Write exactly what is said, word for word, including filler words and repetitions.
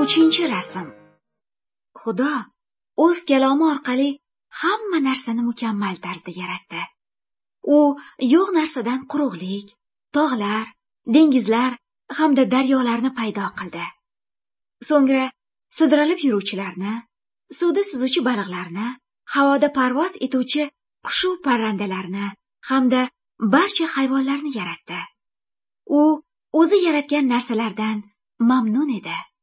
uchinchi rasm. Xudo o'z kalomi orqali hamma narsani mukammal tarzda yaratdi. U yo'q narsadan quruqlik, tog'lar, dengizlar hamda daryolarni paydo qildi. So'ngra sudralib yuruvchilarni, suvda suzuvchi baliqlarni, havoda parvoz etuvchi qush-u parrandalarni hamda barcha hayvonlarni yaratdi. U o'zi yaratgan narsalardan mamnun edi.